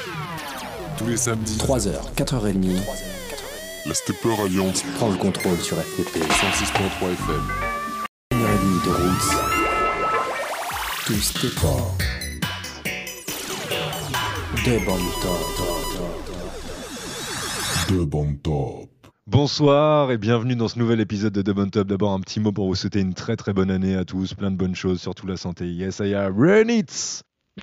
Tous les samedis, 3h, 4h30, la Stepper Alliance prend le contrôle sur FTP. 106.3 FM. 1h30 de Roots. Tout Stepper. De bon top. De bon top. Bonsoir et bienvenue dans ce nouvel épisode de Bon Top. D'abord un petit mot pour vous souhaiter une très très bonne année à tous, plein de bonnes choses, surtout la santé. Yes, I am Run It.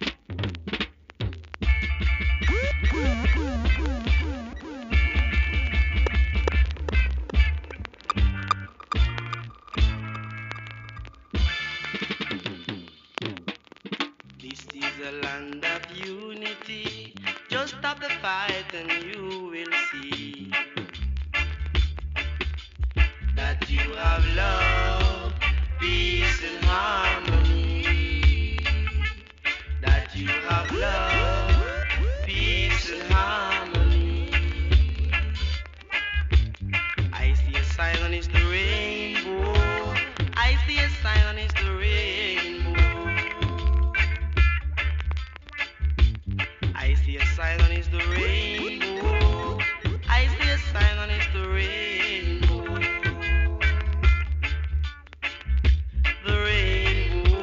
This is a land of unity. Just stop the fight and you will see that you have love, peace and harmony. That you have love, peace and harmony. I see a sign on it's the rainbow. I see a sign on it's the rainbow. I see a sign on it's the rainbow. I see a sign on it's the rainbow. The rainbow.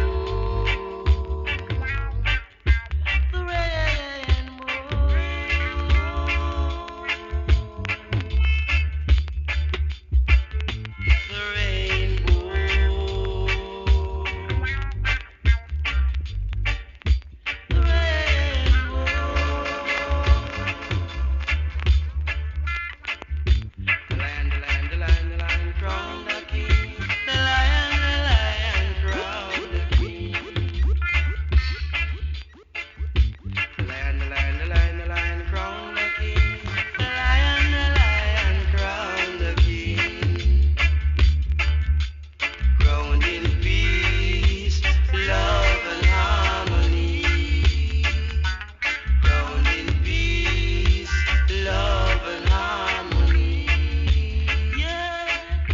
The rainbow. The rainbow. The rainbow. The lion crowned the king. The lion crowned the king. The lion crowned the king. The lion crowned the king. Crowned in peace, love and harmony. Crowned in peace, love and harmony. Yeah.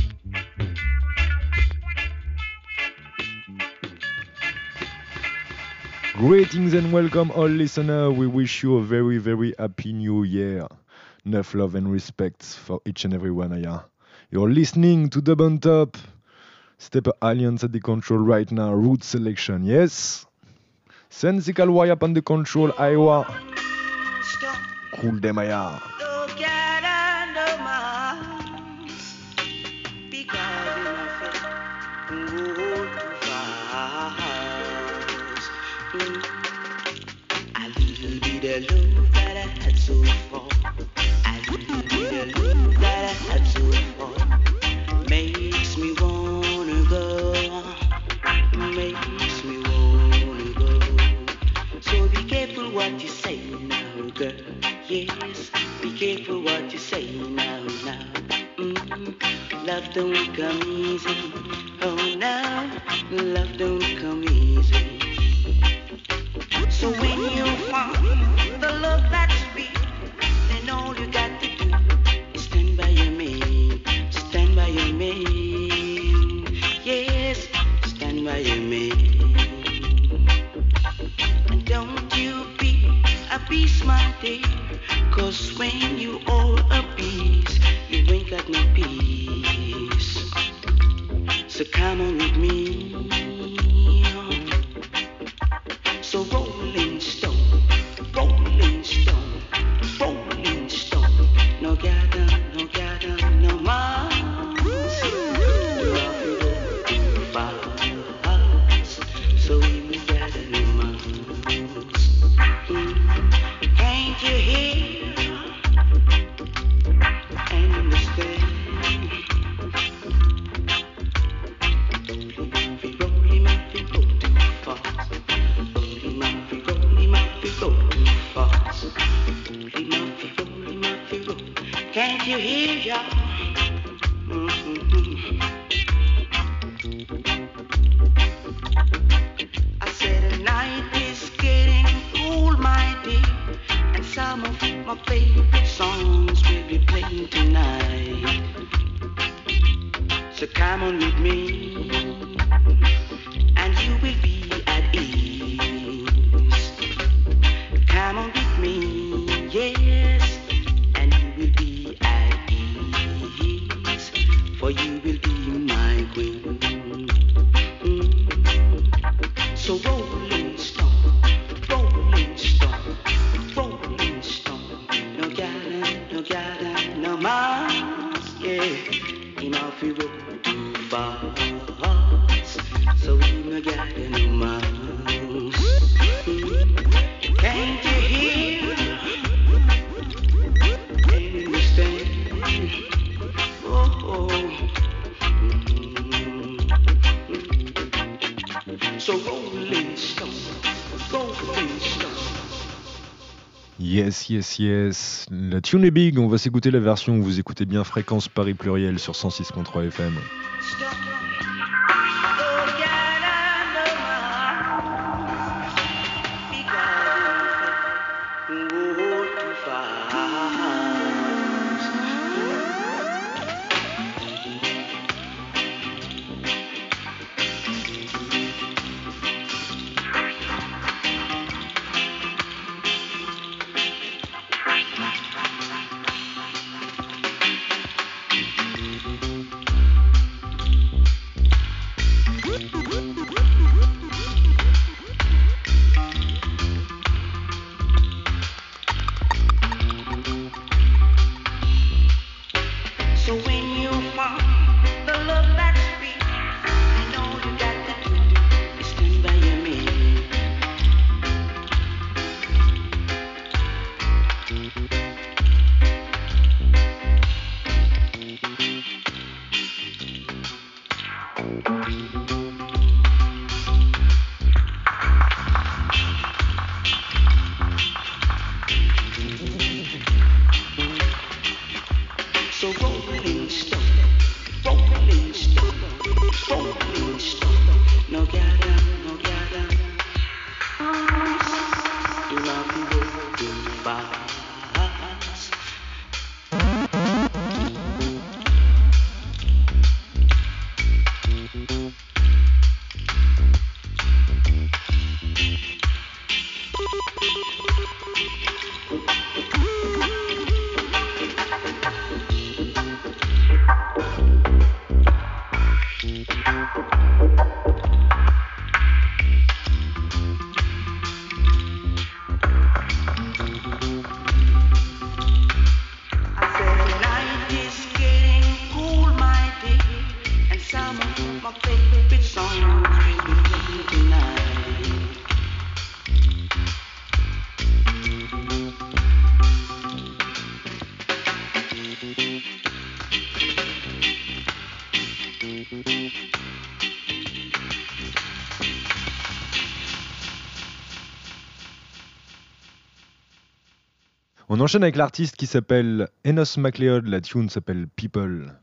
Greetings and welcome all listeners. We wish you a very very happy new year. Enough love and respect for each and every one of ya. You're listening to the Bon Top. Stepper Alliance at the control right now. Root selection, yes. Sensical wire up on the control. Iowa. Stop. Cool them aya. Look at under my because in my face go too fast. A little bit of love that I had so far. A little bit of love that I had so far. Makes me wanna go. Makes me wanna go. So be careful what you say now, girl. Yes, be careful what you say now. Love don't come easy. Oh, now love don't come easy. So when you find the love that's real, then all you got to do is stand by your man. Stand by your man. Yes, stand by your man. And don't you be a beast, my dear. Cause when you all a beast, you ain't got no peace. So come on with me. So rolling stone, rolling stone, rolling stone. No gather, no more. So we gather no more. Can't you hear and understand? Rolling my feet, go too fast. Rolling my feet, go too fast. Rolling my feet, roll. Can't you hear ya? I said the night is getting cool, my dear, and some of my favorite songs will be playing tonight. So come on with me, and you will be at ease. Come on with me. Yes, yes, yes. La tune est big, on va s'écouter la version où vous écoutez bien Fréquence Paris Pluriel sur 106.3 FM. On enchaîne avec l'artiste qui s'appelle Enos MacLeod, la tune s'appelle People.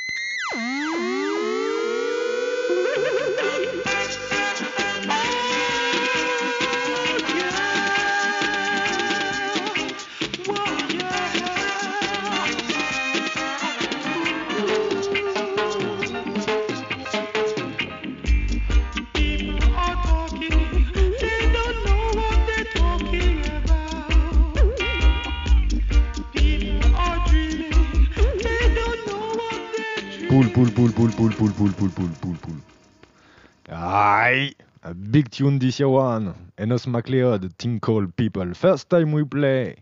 Pool. Aye, a big tune this year one. Enos MacLeod, thing called People. First time we play.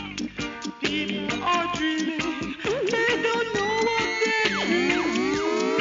People are dreaming, they don't know what they're dreaming.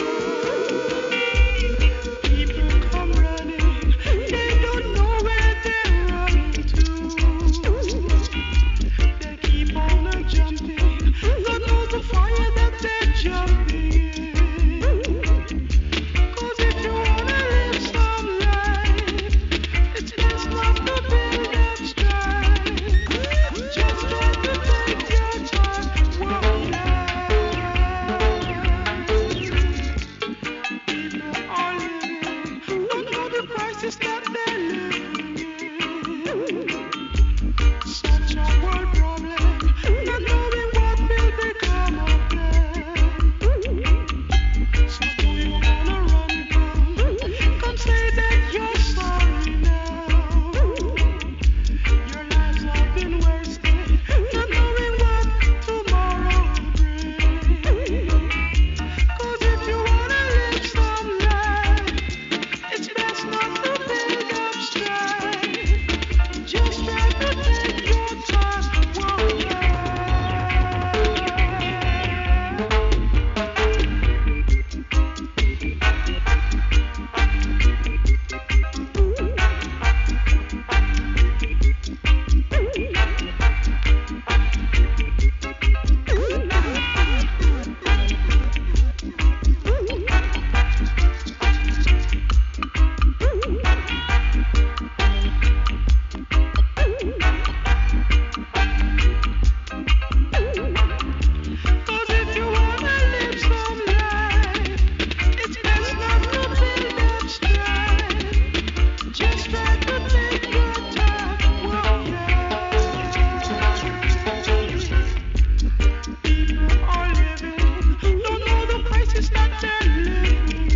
voices that they're living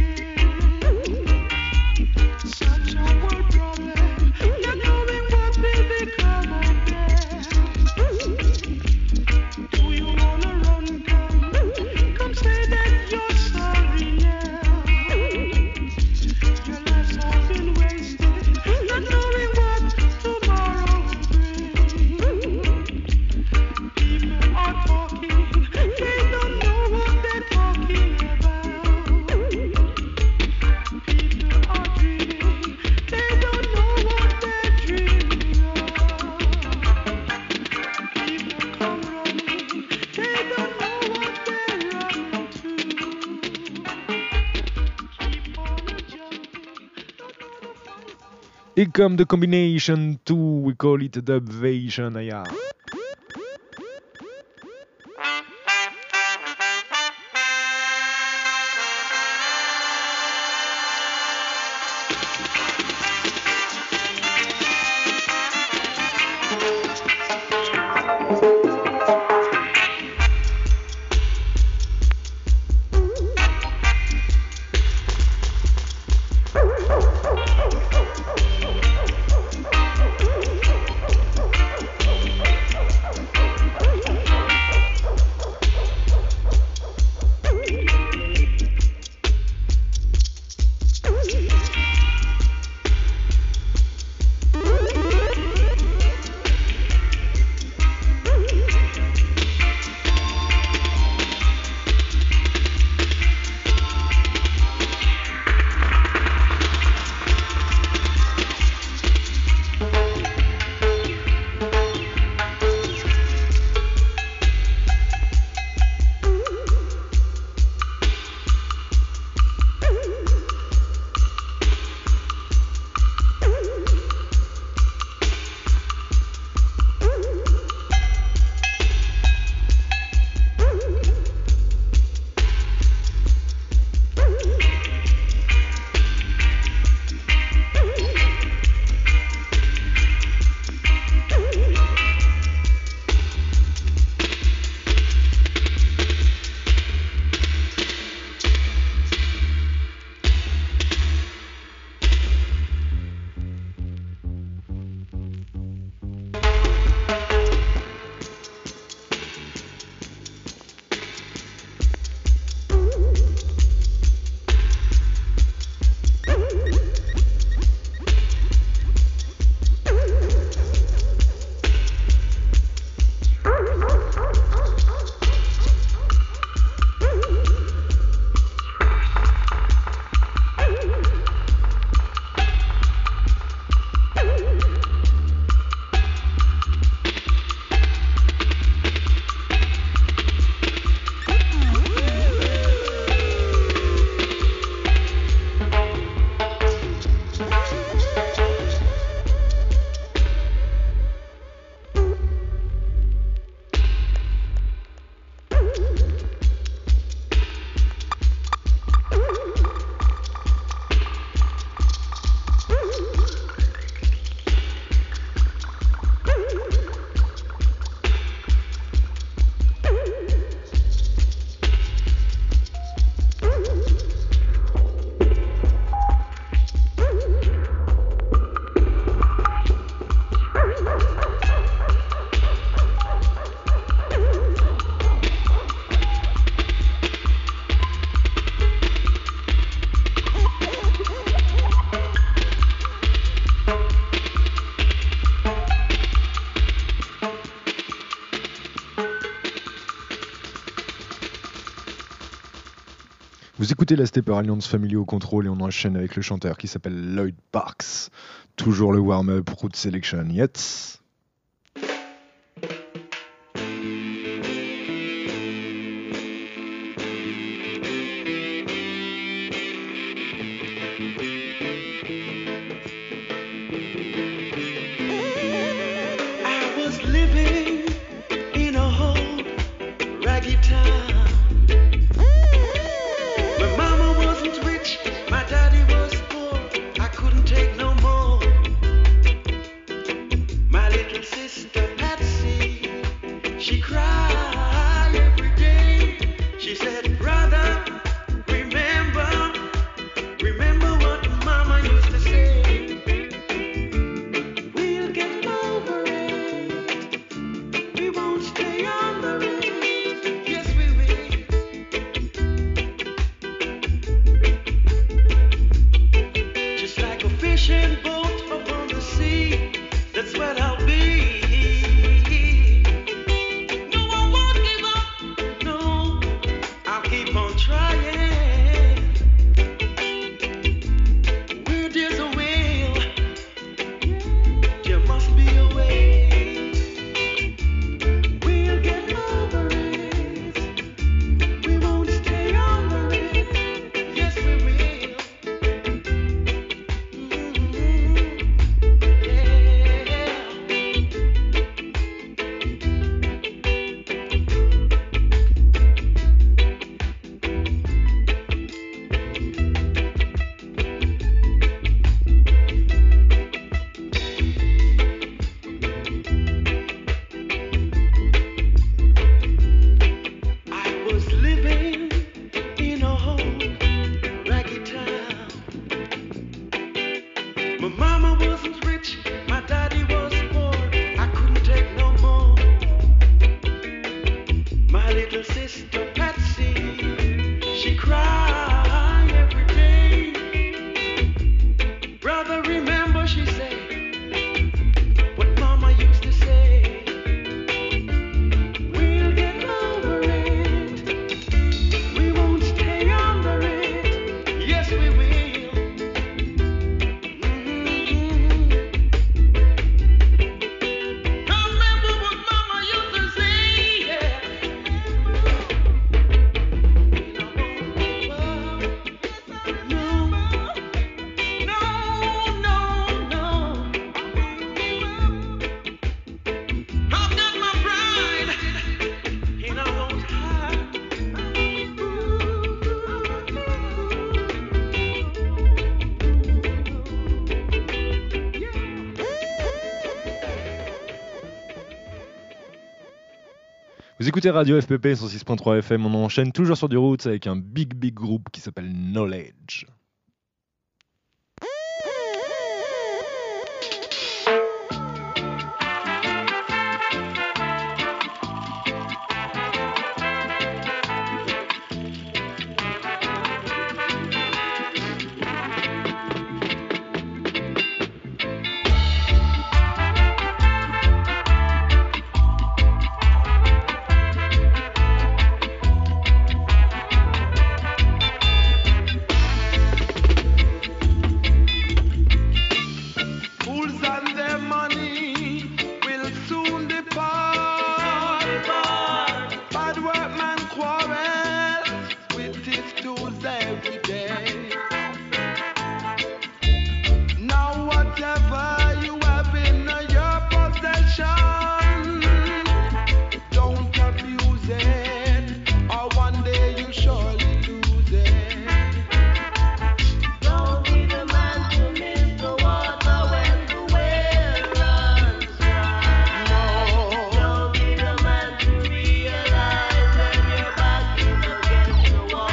in. Such a world problem, not knowing what will become of them. Do you wanna run, come say that you're sorry now. Your life's all been wasted, not knowing what tomorrow will bring. People are talking, they don't know what they're talking about. People are dreaming, they don't know what they're dreaming of. People come running, they don't know what they're running to. Keep on jumping, don't know the fight. Here come the combination 2, we call it Dubvation, yeah. Vous écoutez la Stepper Alliance Family au contrôle et on enchaîne avec le chanteur qui s'appelle Lloyd Parks. Toujours le warm-up Root Selection, yes. I was living in a whole raggy town. My mama wasn't rich, my daddy was poor. I couldn't take no more. My little Vous écoutez Radio FPP 106.3 FM, on enchaîne toujours sur du roots avec un big groupe qui s'appelle Knowledge. Fools and their money will soon depart. Bad workman quarrels with his tools every day. Now whatever you have in your possession, don't abuse it, or one day you surely lose it. Don't be the man to miss the water when the well runs dry. Don't be the man to realize when your back is against the wall.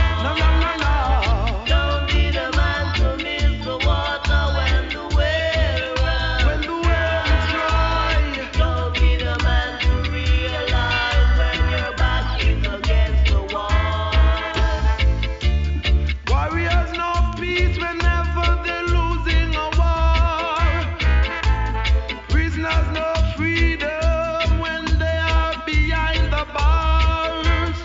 Don't be the man to miss the water when the well runs dry. Don't be the man to realize when your back is against the wall. Warriors know peace whenever they're losing a war. Prisoners know freedom when they are behind the bars.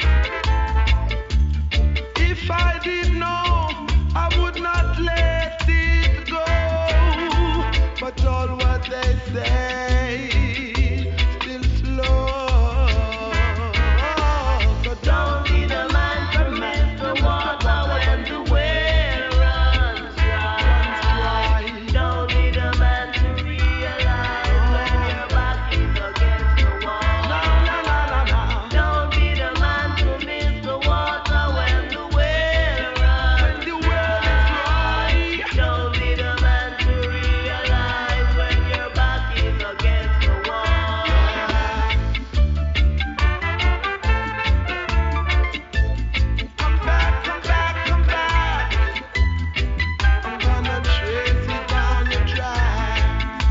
If I did know, I would not let it go. But all what they say still slow. So Don't be the man to miss the water when the well runs dry. Don't be the man to realize when your back is against the wall. Don't be the man to miss the water when the well runs dry. Don't be the man to realize when your back is against the wall. Come back, come back, come back. I'm gonna trace it down your track.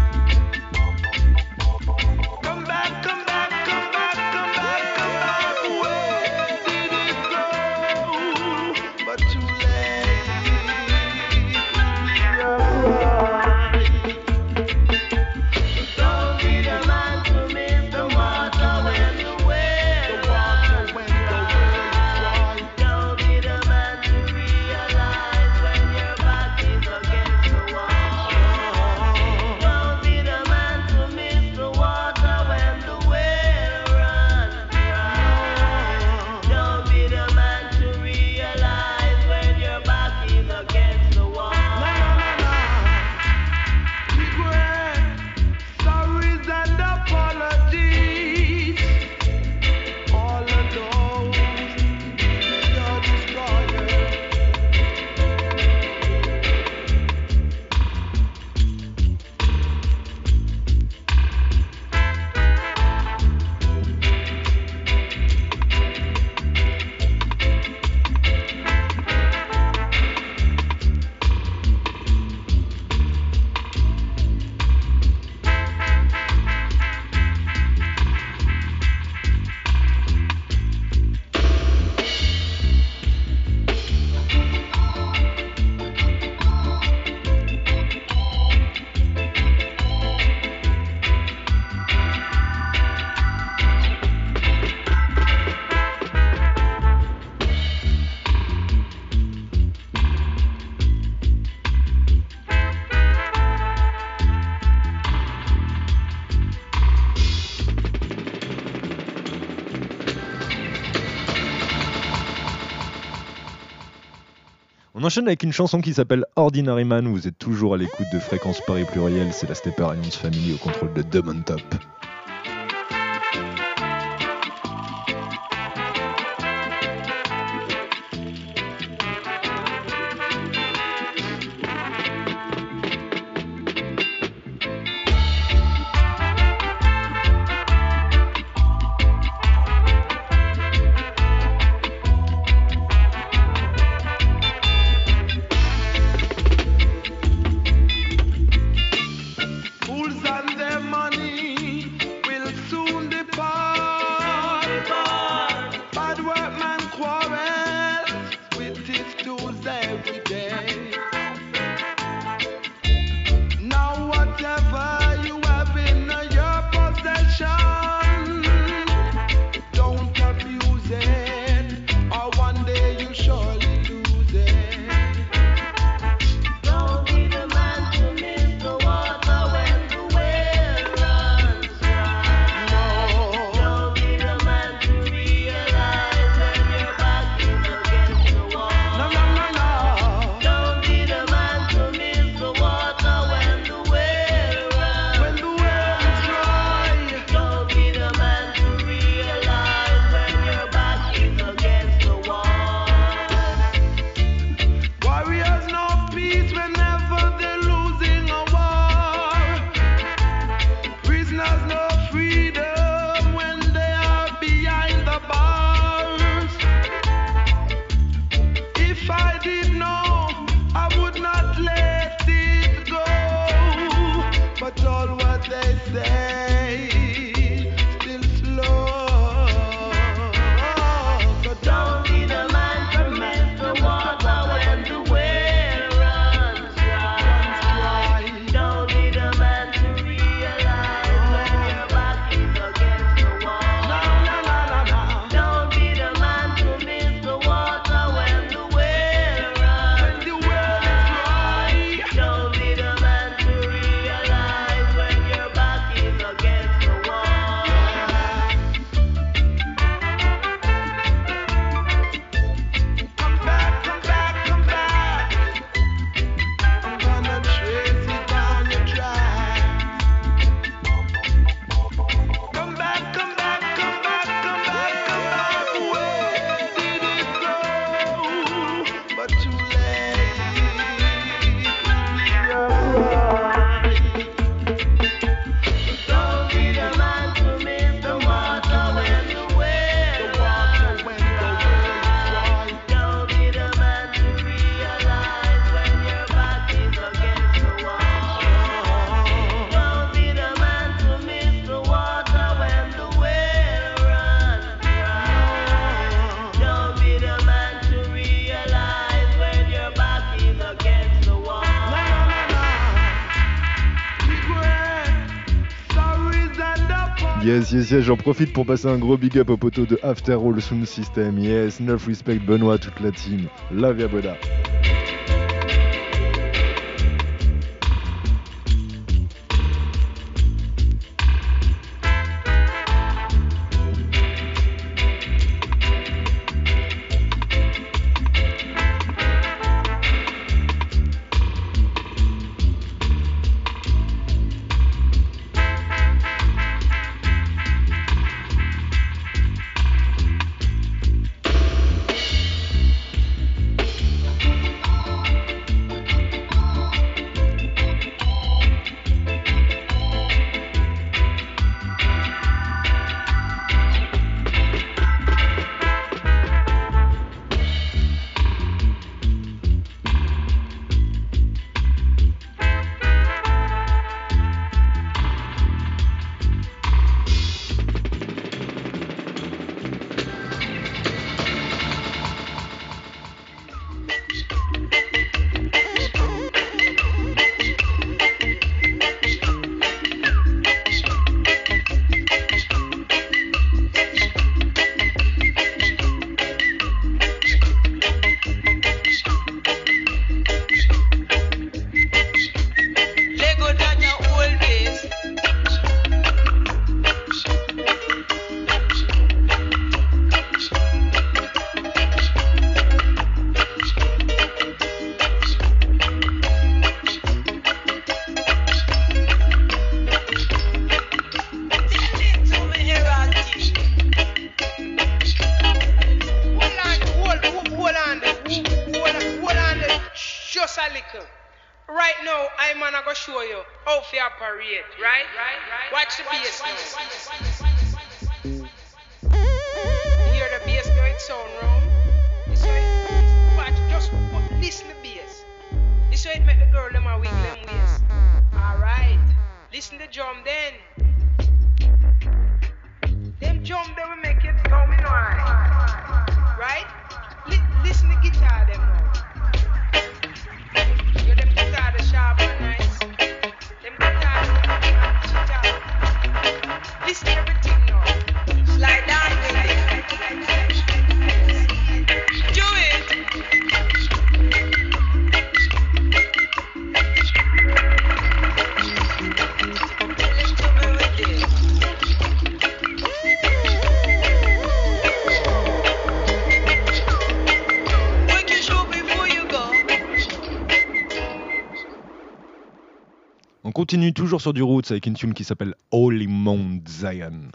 Come back, come back, come back, come back, come back. Where did it go? But too late. Don't be the man to miss the water when the well runs dry. Don't be the man to realize when your back is against the wall. Don't be the man to miss the water when the well runs dry. Don't be the man to realize when your back is against the wall. Regret, sorries and apologies. All of those your destroyers. On enchaîne avec une chanson qui s'appelle Ordinary Man. Vous êtes toujours à l'écoute de Fréquence Paris Pluriel. C'est la Stepper Alliance Family au contrôle de Dub on Top. If I did know, I would not let it go. But all what they say still slow. So Don't be the man to miss the water when the well runs dry. Don't be the man to realize when your back is against the wall. Don't be the man to miss the water when the well runs dry. Don't be the man to realize when your back is against the wall. come back, come back, come back. I'm gonna trace it down your track. Come back, come back, come back, come back, come back. Where did it go? But too late. Don't be the man to miss the water when the well runs dry. Don't be the man to realize when your back is against the wall. Don't be the man to miss the water when the well runs dry. Don't be the man to realize when your back is against the wall. Yes, j'en profite pour passer un gros big up au poteau de After All Sound System. Yes, 9 respect Benoît, toute la team. Love ya Boda. Lego down your old ways. Just a little. Right now, I'm gonna go show you how to operate, right? Watch the bass now. You hear the bass going sound round? This way. Watch, just listen to the bass. This way it make the girl them a wiggle them waist. Alright. Listen to drum then. Them drum they will make it sound right. Right? Listen to guitar them now. Yo, them guitar the sharp and nice. Them guitar sharp. Listen to everything now. Slide down with it. Do it. Listen to me with this. Make your show before you go. On continue toujours sur du Roots avec une tune qui s'appelle Holy Mount Zion.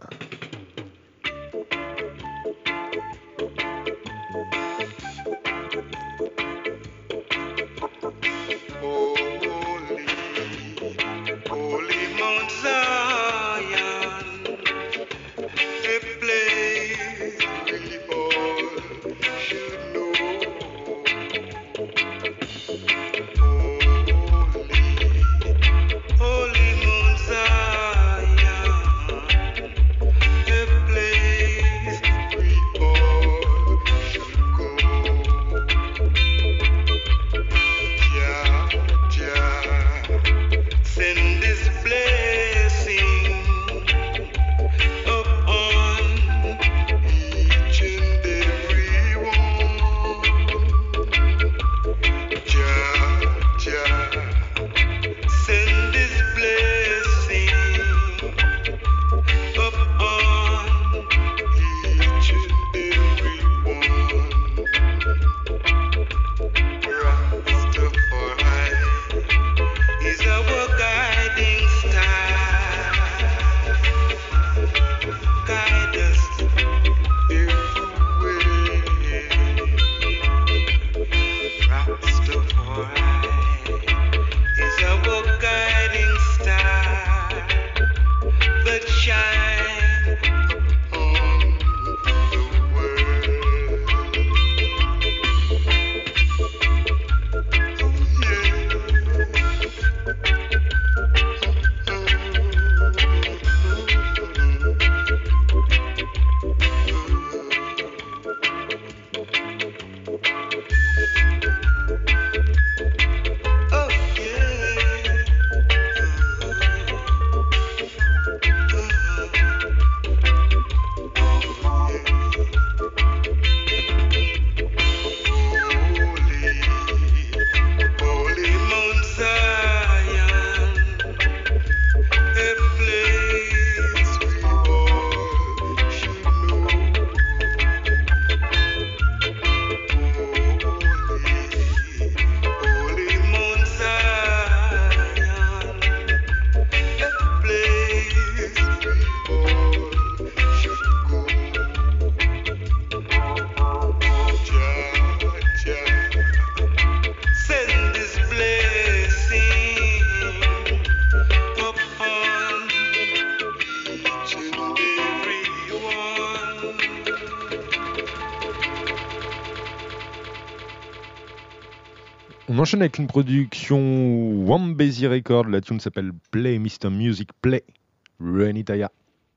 Holy Mount Zion, a place we all should know. On enchaîne avec une production Wambezi Record. La tune s'appelle Play Mr. Music Play. Renitaya.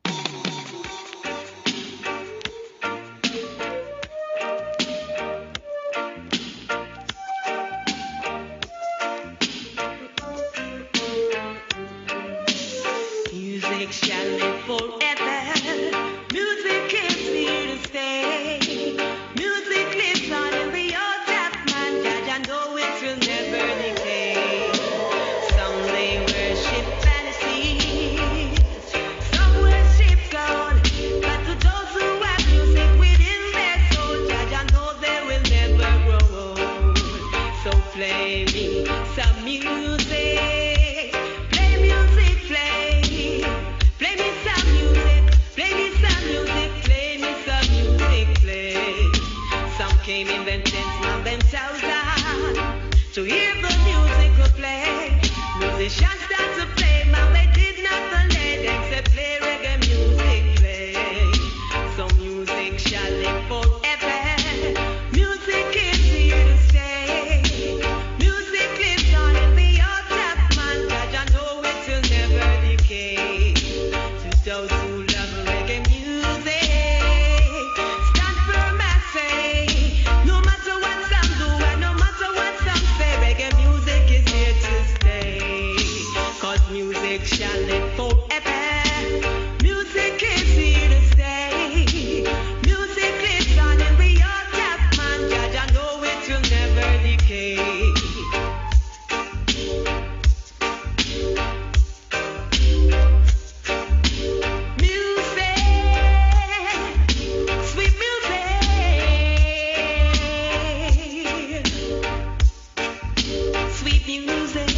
Music shall live forever. Music is here to stay. Music lives on in the old of man. Judge, I know it will never decay. Some they worship fantasies, some worship God. But to those who have music within their soul, Judge, I know they will never grow old. So play me some music. Play music, play. Play me some music, play me some music, play me some music, play. Some came in them tents, now themselves out to hear the music will play. Musicians start to play, now they did not delay. Them say play reggae music, play. So music shall live forever. Music is here to stay. Music lives on in the old top man. Judge, I know it will never decay. To those who love reggae music, stand firm and say, no matter what some do and no matter what some say, reggae music is here to stay. 'Cause music shall live forever. Music is here to stay. Music lives on in the old top man. Judge, I know it will never decay. Music, sweet music, sweet music.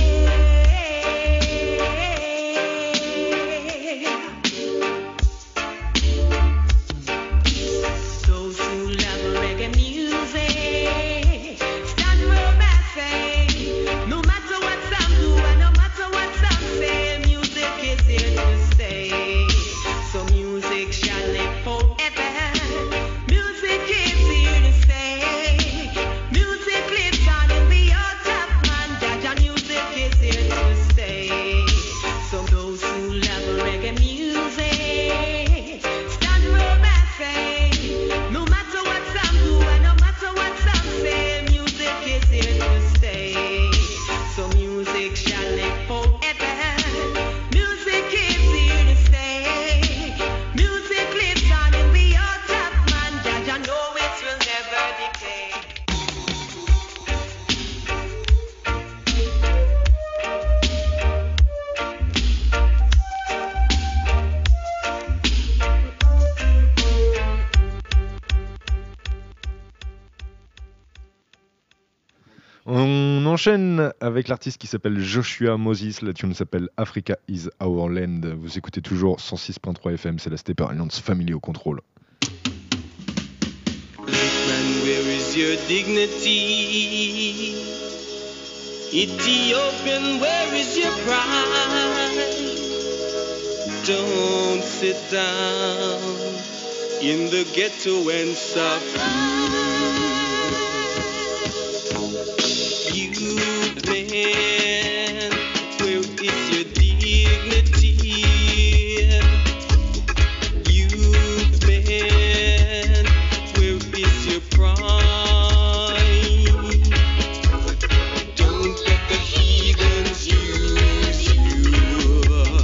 Those who love reggae music, stand firm and say, no matter what some do and no matter what some say, music is here to stay. So music shall live forever. Music is here to stay. Music lives on in the old top man. Judge, and music is here to stay. So those who love reggae music, stand firm and say, no matter what some do and no matter what some say, music is here to stay. So music shall live forever. Music is here to stay. Music lives on in the old top man. Judge, I know it will never decay. On enchaîne avec l'artiste qui s'appelle Joshua Moses. La tune s'appelle Africa is Our Land. Vous écoutez toujours 106.3 FM, c'est la Stepper Alliance Family au contrôle. Man, where is your dignity? Ethiopian, where is your pride? Don't sit down in the ghetto and suffer. Youth man, where is your dignity? Youth man, where is your pride? Don't let the heathens use you.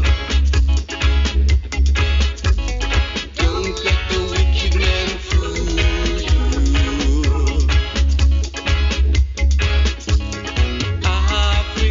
Don't let the wicked man fool you.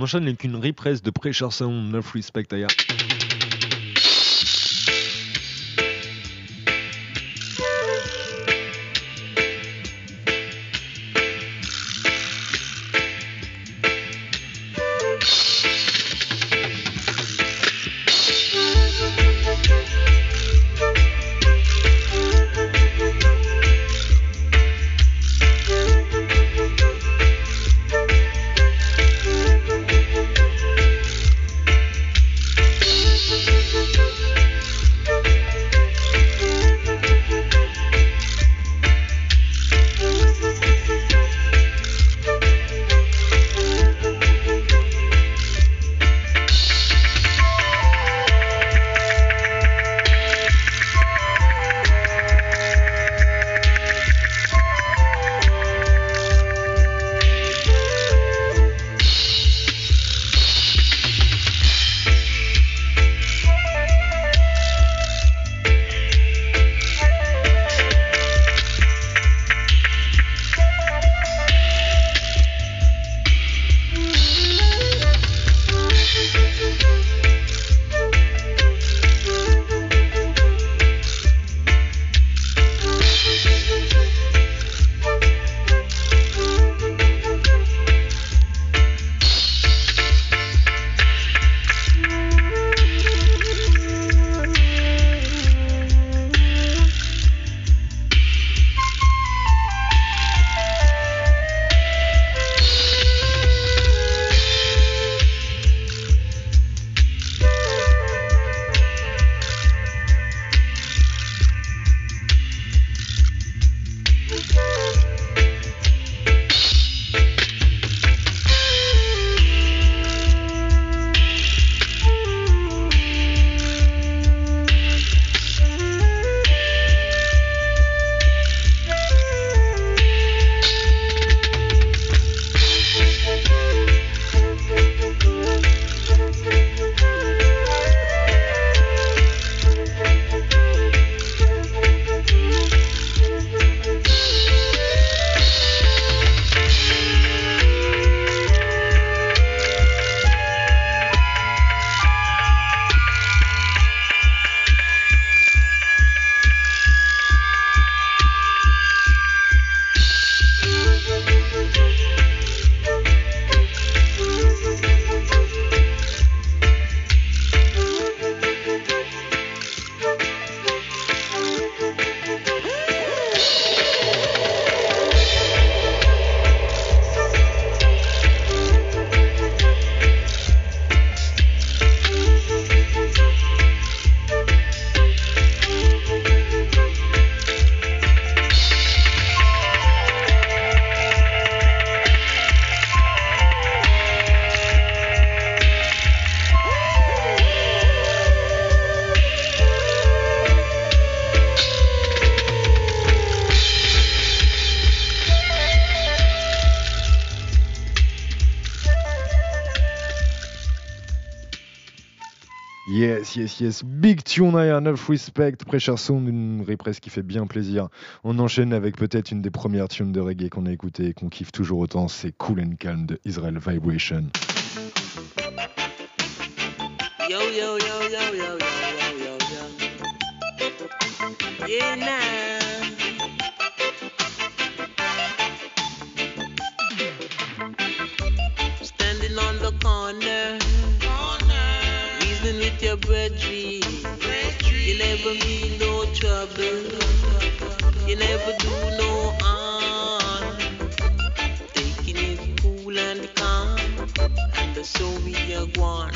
s'enchaîne avec une represse de Pressure Sound, Enough Respect, Aya. Yes. Big tune, Enough Respect, Pressure Sound, une represse qui fait bien plaisir. On enchaîne avec peut-être une des premières tunes de reggae qu'on a écoutées et qu'on kiffe toujours autant, c'est Cool and Calm de Israel Vibration. Yo. Yeah, nah. Standing on the corner. Reason with your brethren. You never mean no trouble. You never do no harm. Taking it cool and calm. And so we are gone.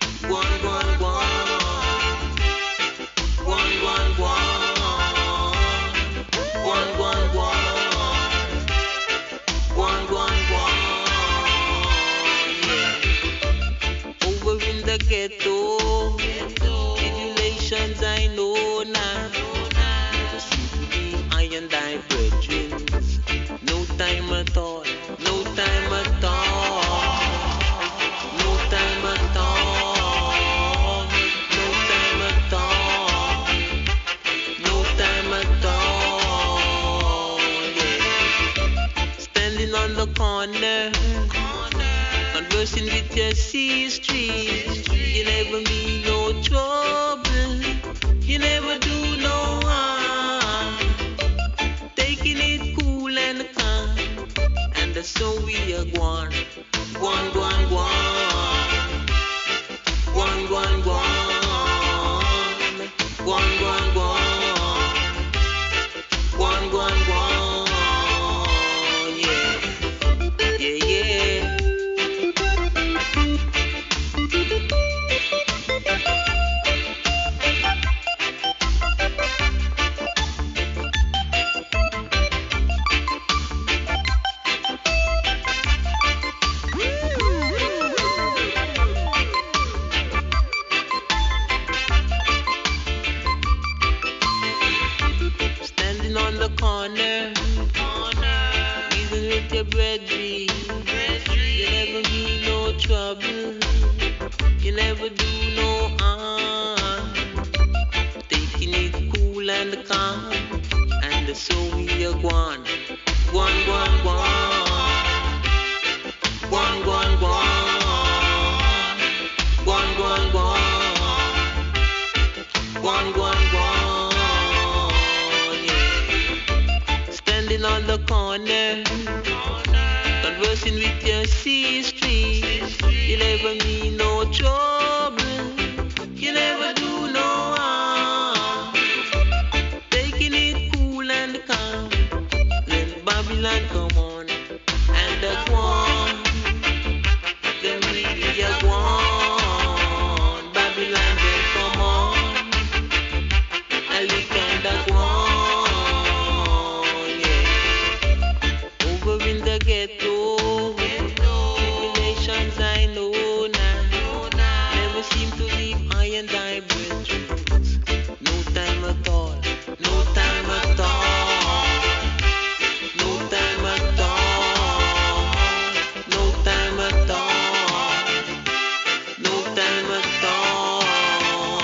Over in the ghetto, tribulations I know now. Just simply I and I brethren. No time at all, no time at all, no time at all, no time at all, no time at all. Yeah. Standing on the corner, conversing with your C Street. You never mean no trouble. You never do no harm. Taking it cool and calm. And that's so we are gone. Gone, gone, gone. Gone, gone, gone. Gone, gone, gone. Gone, gone, gone. Yeah. Yeah, yeah. Standing on the corner, even with your bread free. You never mean no trouble. You never do no harm. Taking it cool and calm. And so we are gone. Gone, gone, gone. Gone, gone, gone. Gone, gone, gone. Gone, gone, gone. Yeah. Standing on the corner, conversing with your C Street. You never mean no trouble. You never do no harm. Taking it cool and calm. Then Babylon come on and the one. Then we are one. Babylon then come on. And we can the one. Yeah. Over in the ghetto. Tribulations I know now. Never seem to leave I and I brethren. No time at all. No time at all. No time at all. No time at all. No time at all.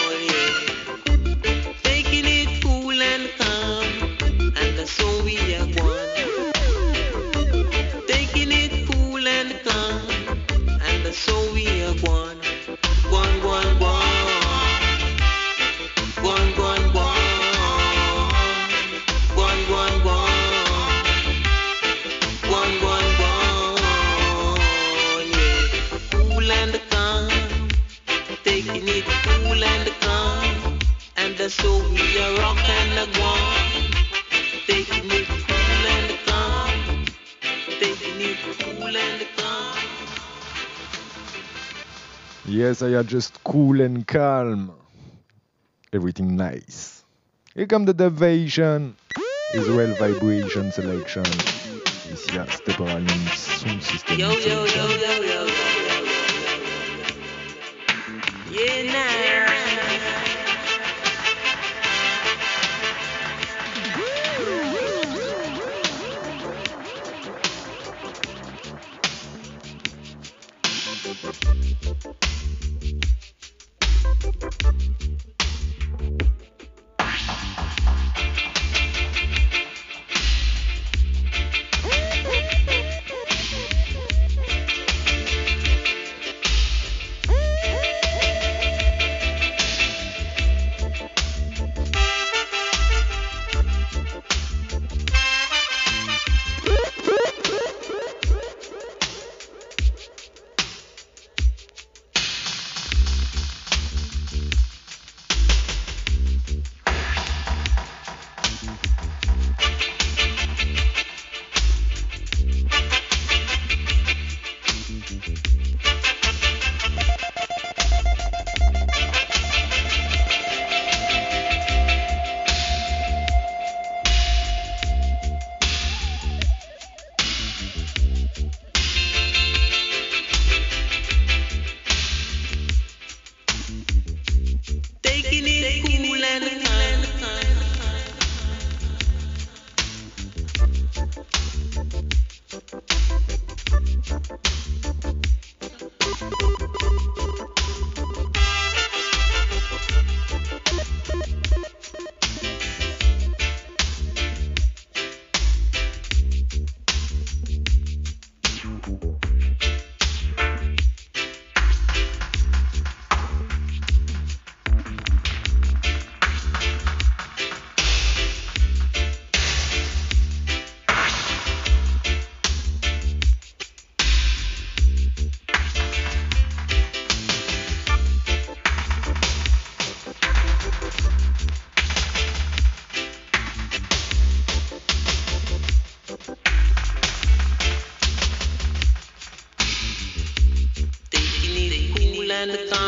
Yeah. Taking it cool and calm. And that's so we are one. Taking it cool and calm. And that's so we are one. One, one, one. One, one, one. One, one, one. One, one, one. Yeah. Cool and calm. Taking it cool and calm. And that's so we are rock and a one. Taking it cool and calm. Taking it cool and calm. Yes, I are just cool and calm. Everything nice. Here come the Deviation. Israel Vibration Selection. Ici à Stepperalium Sound System. Yo, yo, yo, yo, yo, yo, yo. Yeah, nah.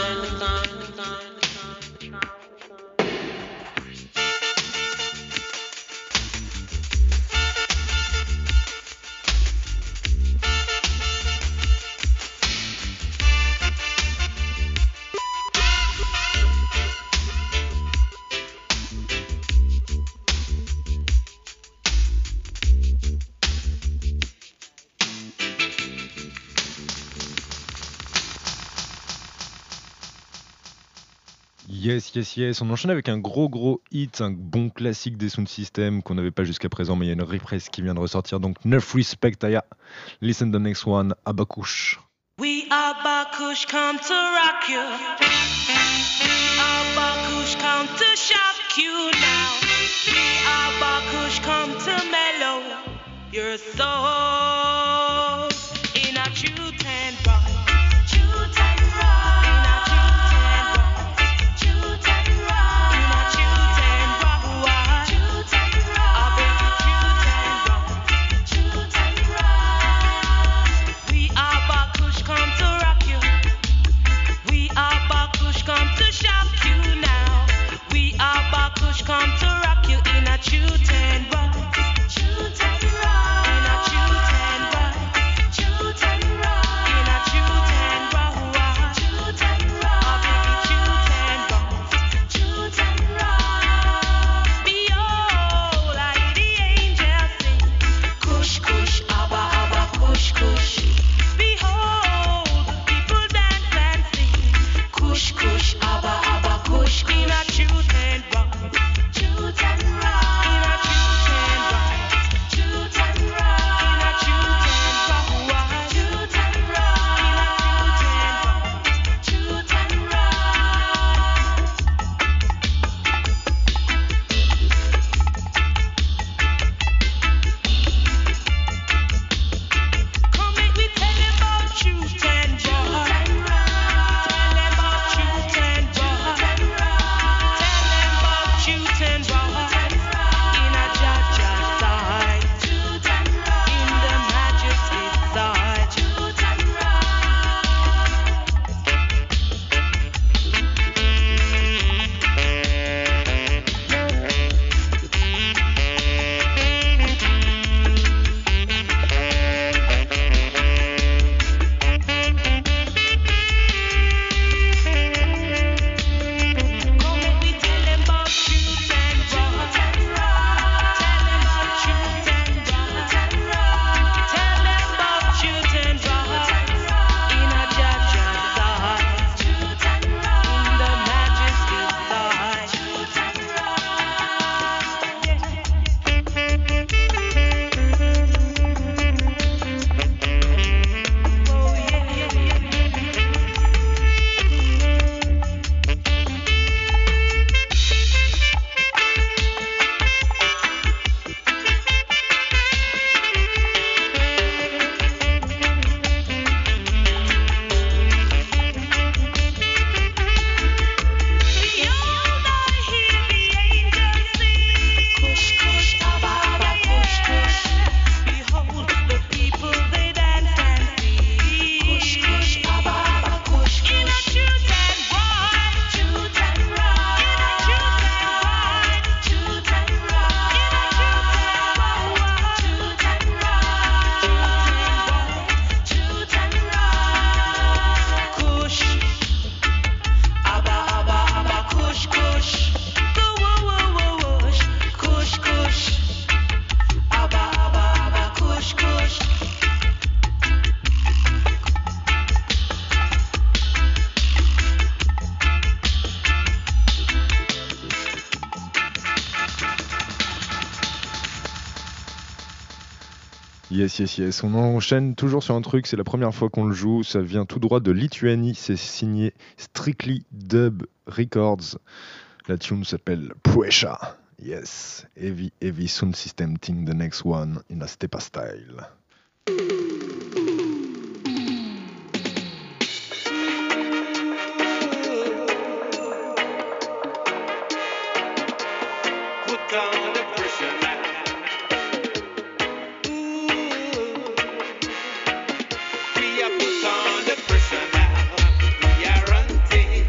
Yes. On enchaîne avec un gros hit, un bon classique des sound systems qu'on n'avait pas jusqu'à présent, mais il y a une reprise qui vient de ressortir. Donc, Neuf Respect, Aya. Listen the next one, Abakush. We are Bakush, come to rock you. Our Bakush, come to shock you now. We are Bakush, come to mellow your soul in a true ten rock. True ten rock. In a true ten rock. In a true ten rock. True ten rock. I beg you, true ten rock. We are Bakush, come to rock you. We are Bakush, come to shock you now. We are Bakush, come to rock you in a true ten rock. True ten rock. In a true ten rock. True ten rock. In a true ten rock. True ten rock. I beg you, true ten rock. True ten rock. Behold, I hear the angels sing. Kush, kush, abba, abba, kush, kush. Behold, the people dance and sing. Kush, kush, abba, abba, kush, in a true ten rock. True ten rock. In a true ten rock. True ten rock. In a true ten rock. True ten rock. In a true ten rock. True ten rock. Come make me tell them about true ten rock. Tell them about true ten rock. Tell them about true ten rock. In a Jaja side. In the majesty side. Come make me tell them about true ten rock. Tell them about true ten rock. Tell them about true ten rock. In a Jaja side. In the majesty side. Oh Behold, I hear the angels sing. Kush, kush, abba, abba, kush, kush. Behold, the people they dance and sing. Kush, kush, abba, abba, kush, kush. In a true ten rock. True ten rock. In a true ten rock. True ten rock. In a true ten rock. True ten rock. Kush. Abba, abba, abba, kush, kush. Go, whoa, whoa, whoa, whoosh. Kush, kush. Abba, abba, abba, kush, kush. Yes. On enchaîne toujours sur un truc, c'est la première fois qu'on le joue, ça vient tout droit de Lituanie, c'est signé Strictly Dub Records. La tune s'appelle Puesha. Yes, heavy sound system thing, the next one in a Stepa style. Put on the pressure now. We are put on the pressure now. We are hunting.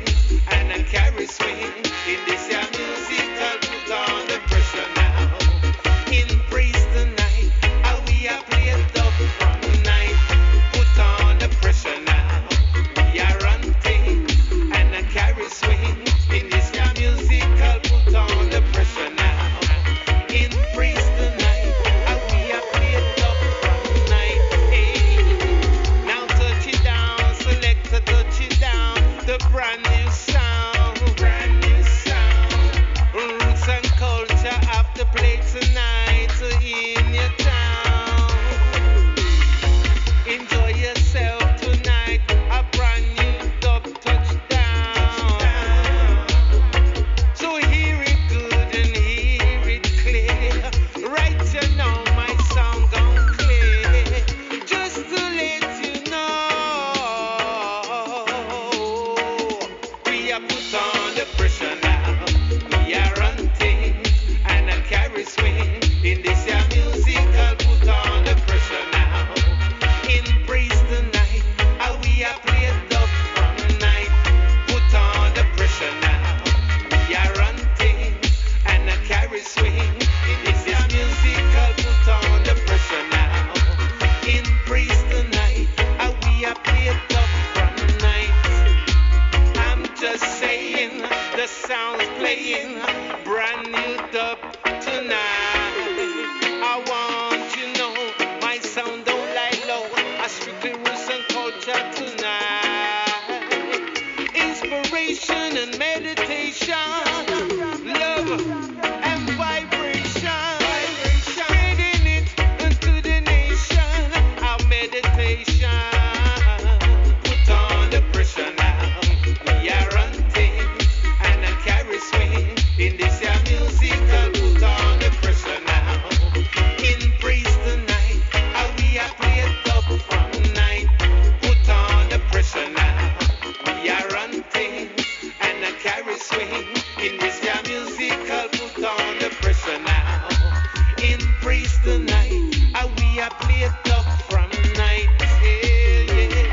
we are put on the pressure now. We are hunting and a carry swing. In this year musical, put on the pressure now. In praise tonight, we are played up from night. Put on the pressure now. We are hunting and a carry swing. In this year musical, put on the pressure now. In praise tonight, we are played up from night. I'm just saying, the sound's playing, brand new dub tonight. I want you know, my sound don't lie low. I strictly roots and culture tonight. Inspiration and meditation, love and vibration. Spreading it into the nation, our meditation. Put on the pressure now. We are hunting and a carry swing. In this year musical, put on the pressure now. In praise tonight, we are played up from night. Put on the pressure now. We are hunting and a carry swing. In this year musical, put on the pressure now. In praise tonight, we are played up from night. Yeah, yeah.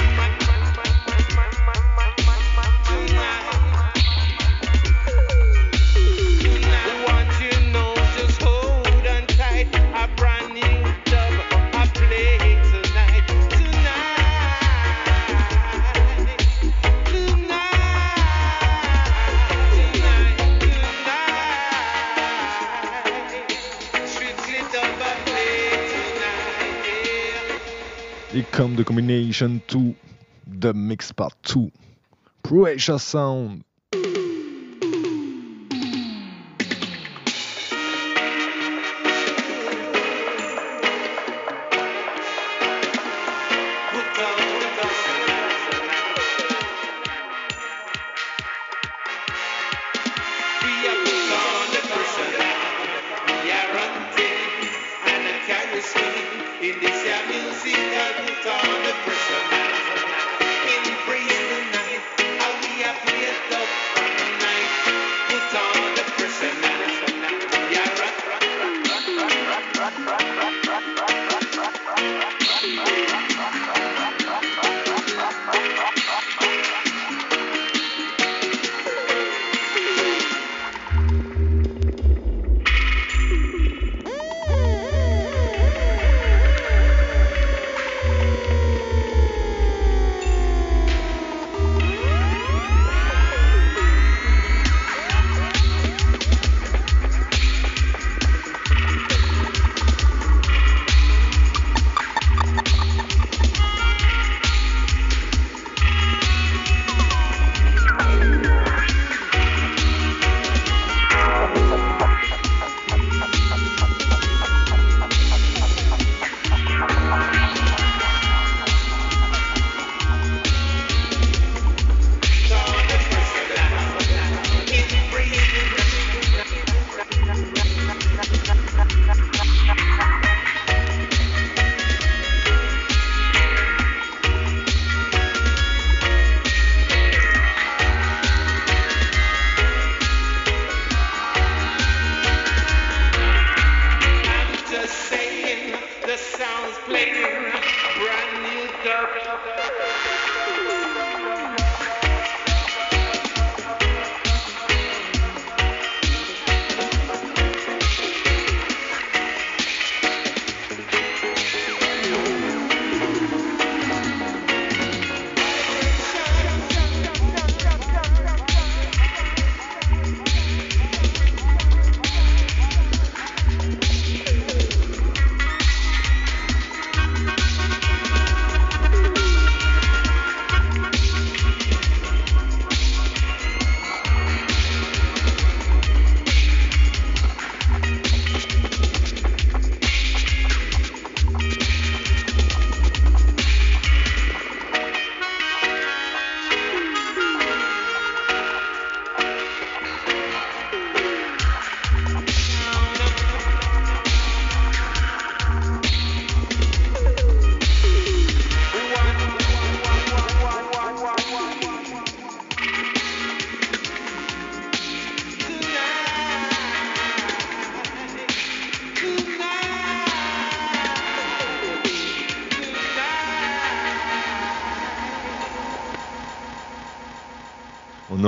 I want you to know, just hold on tight. A brand new dub, I play tonight. Strictly dub, I play tonight. Yeah. Here come the combination 2, the mix part 2. Pressure sound. In praise tonight, we are played up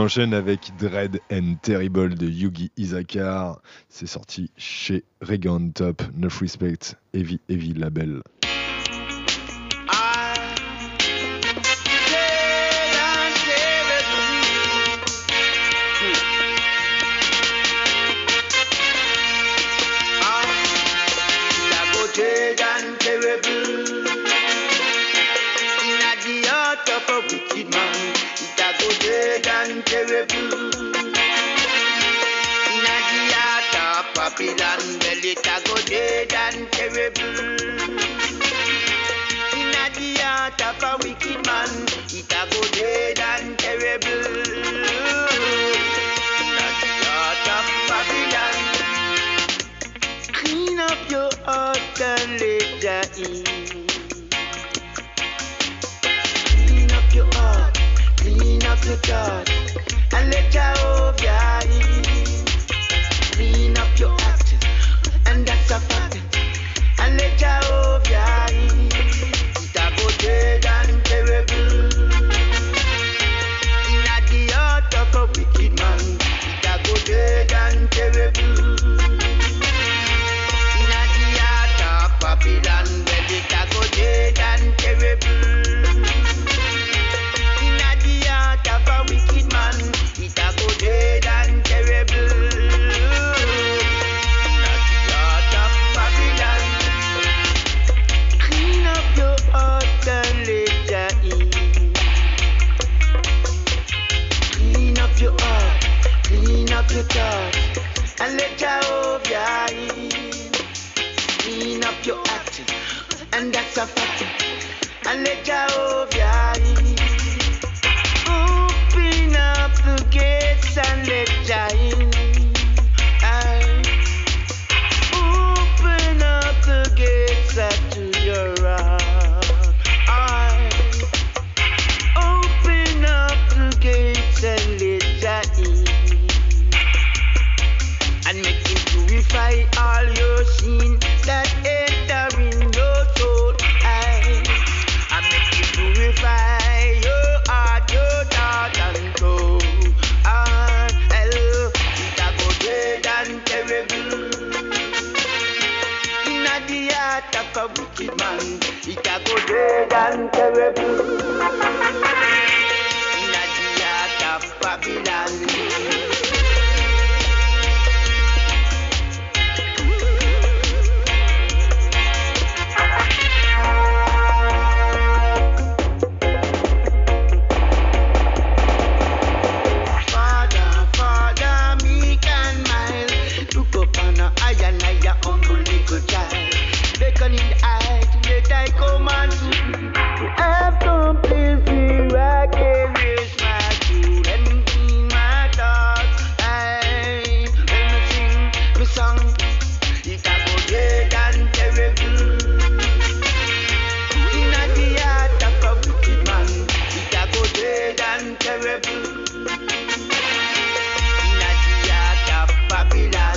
enchaîne avec Dread and Terrible de Yugi Isakar. C'est sorti chez Reggae on Top, 9 Respect, Heavy Heavy Label. Wicked man, it a go dead and terrible. Inna the heart of Babylon, well it a go dead and terrible. Inna the heart of a wicked man, it a go dead and terrible. Inna the heart of Babylon, clean up your heart and let Jah in. Your heart, clean up your thoughts, and let Jehovah in. Clean up your act, and that's a fact, and let Jehovah in. It a go dead and terrible. Inna the heart of a wicked man, it a go dead and terrible. Inna the heart of Babylon, well it a go dead and terrible. Of a wicked man, it a go dead and terrible. Not the heart of Babylon. Clean up your heart and let Jah in. Clean up your heart, clean up your thoughts, and let Jehovah in. Clean up your act, and that's a fact, and let Jehovah in. Open up the gates and let Jah in. Open up the gates to your heart. Open up the gates and let Jah in. And make Him purify all your sin that enter in your soul. And make Him purify your heart, your thought and soul. It a go dead and terrible. Inna the heart of a wicked man, it a go dead and terrible. Inna the heart of Babylon. Beckon in the eye to let I come and see. To have complete fear, I can raise my soul and clean my thoughts. When I sing my song, it a go dead and terrible. Inna the heart of a wicked man, it a go dead and terrible. Inna the heart of Babylon.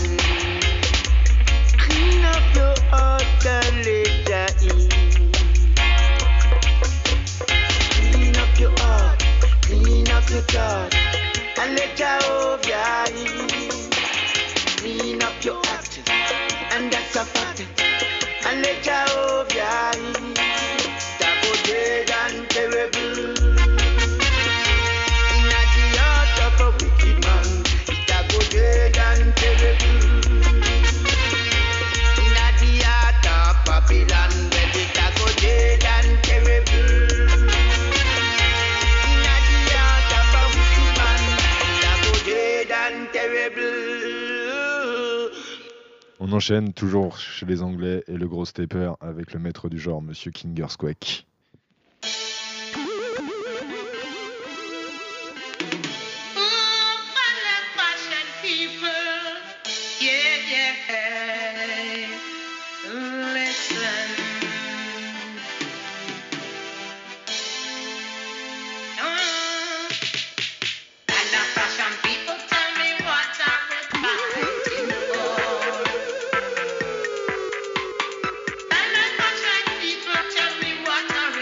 Clean up your heart and let Jah in. Clean up your heart, clean up your thoughts, and let Jehovah in. Clean up your act, and that's a fact, and let Jehovah in. That go dead and terrible. Inna the heart of a wicked man, it a go dead and terrible. Babylon, where it a go dead and terrible. Inna the heart of a wicked man, it a go dead and terrible. On enchaîne toujours chez les Anglais et le gros stepper avec le maître du genre, Monsieur Kingersquake. Tell me what I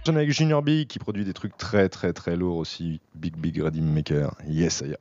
J'en ai avec Junior B qui produit des trucs très très très lourds aussi. Big Rhythm Maker. Yes, I am.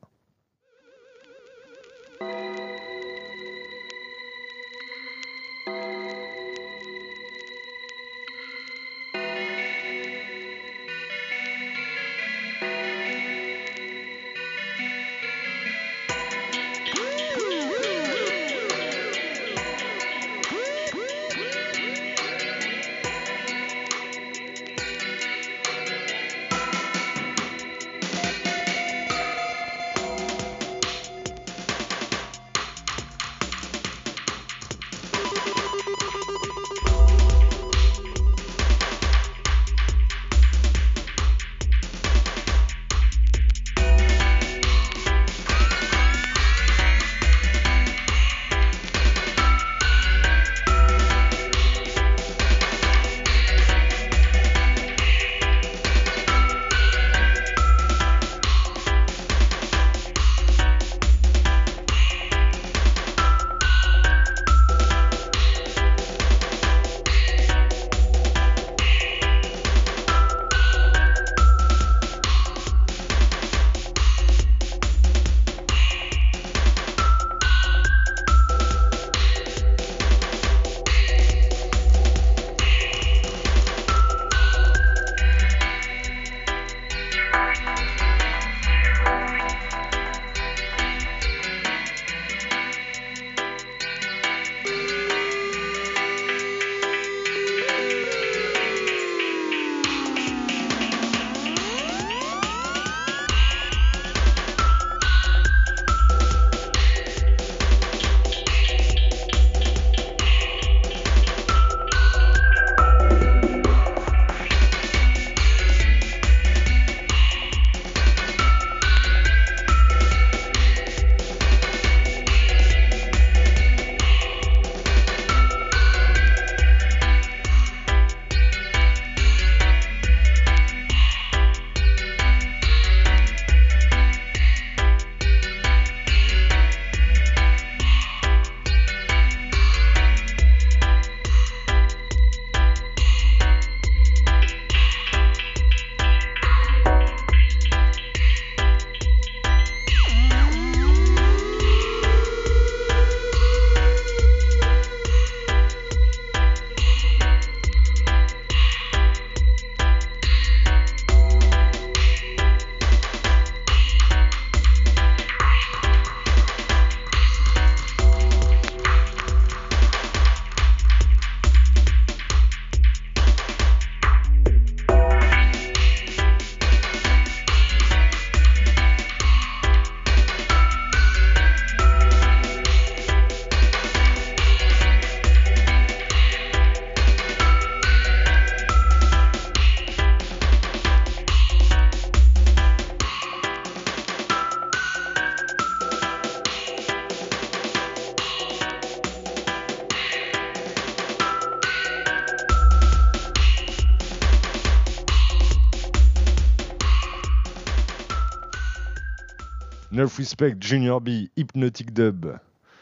Enough Respect, Junior B, Hypnotic Dub,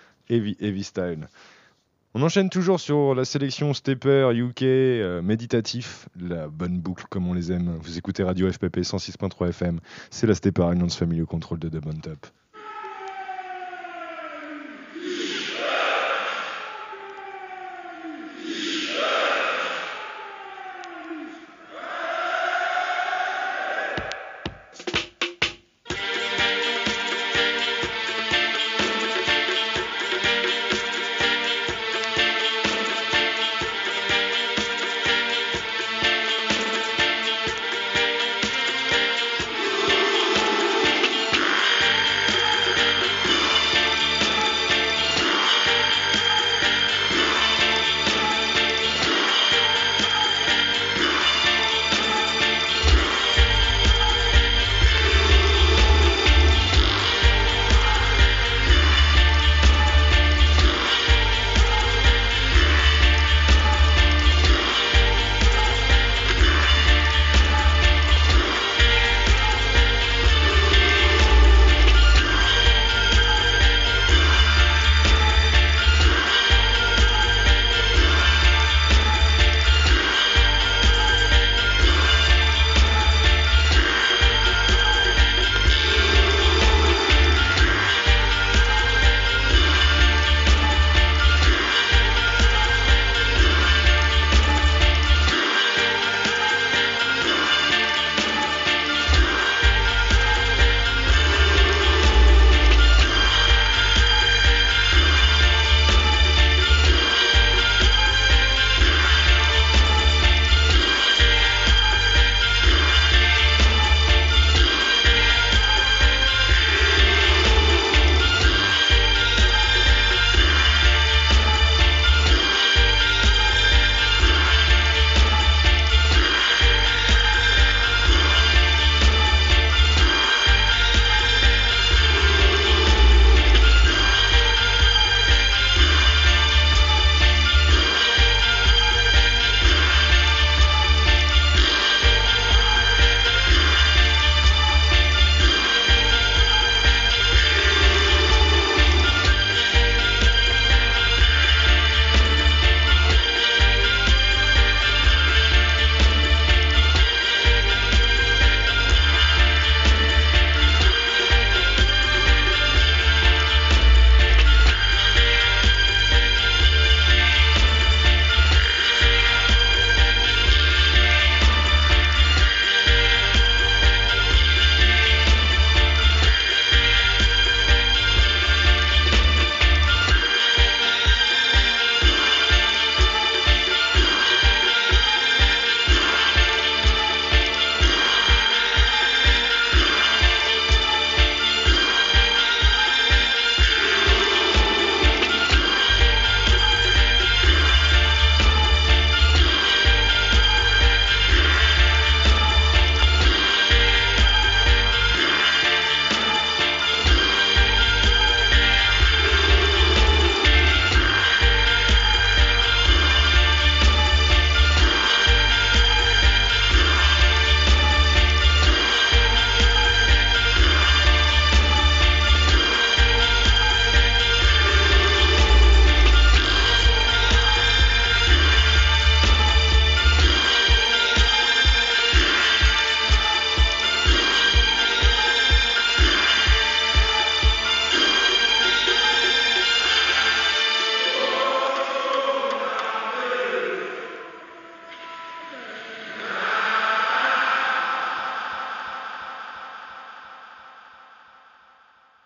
Heavy Style. On enchaîne toujours sur la sélection Stepper UK méditatif, la bonne boucle comme on les aime. Vous écoutez Radio FPP 106.3 FM, c'est la Stepper Alliance Family au contrôle de Dub on Top. Thank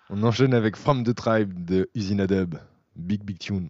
On enchaîne avec From the Tribe de Usina Dub. Big big tune.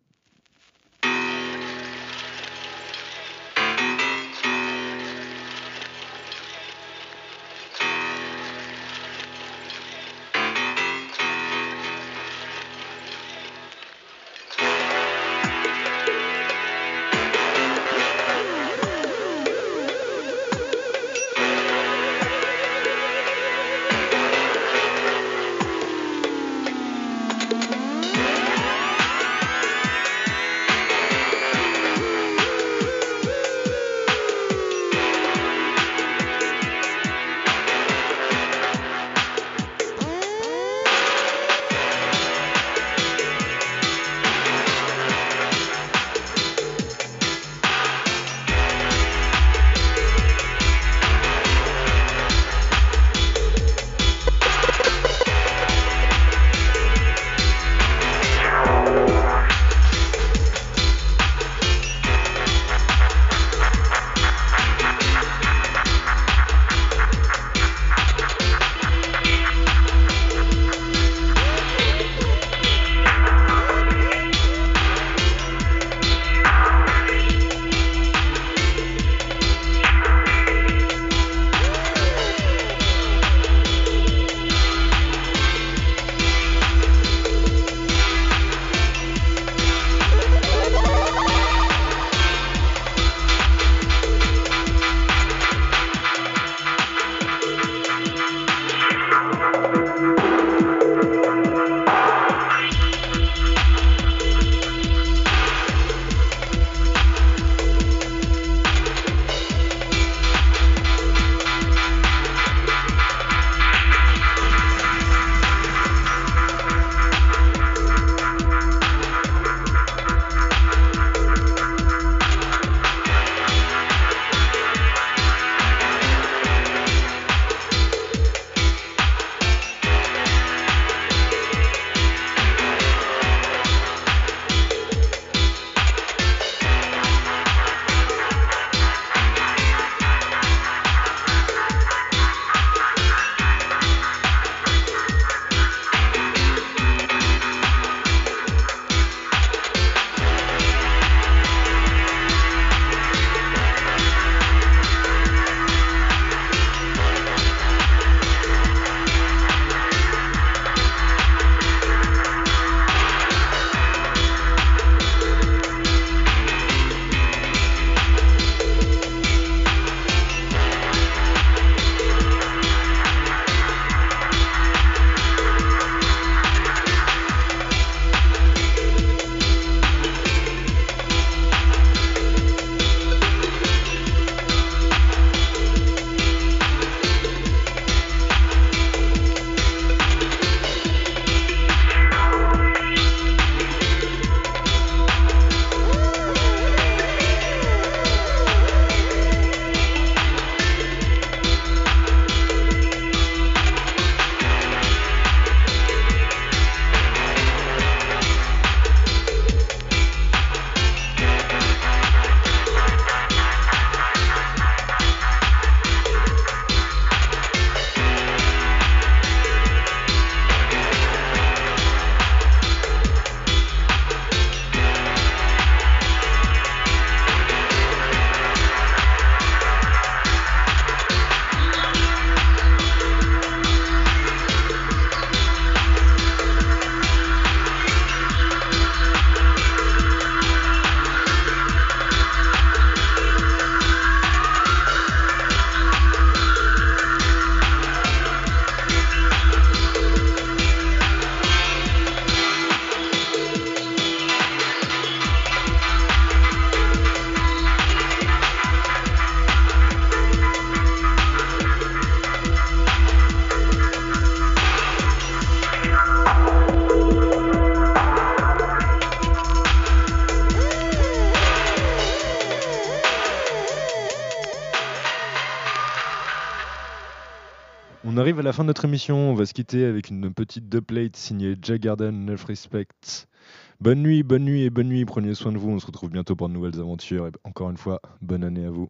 On arrive à la fin de notre émission, on va se quitter avec une petite dubplate signée Jay Garden, Enough Respect. Bonne nuit et bonne nuit, prenez soin de vous, on se retrouve bientôt pour de nouvelles aventures et encore une fois, bonne année à vous.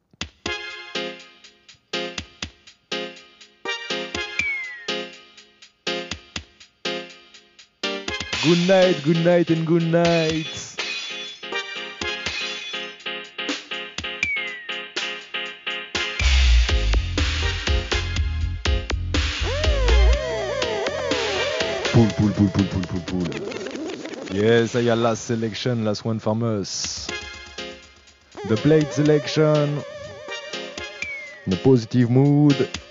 Good night, good night, and good night. Pull. Yes, I have last selection, last one from us. The plate selection. In a positive mood.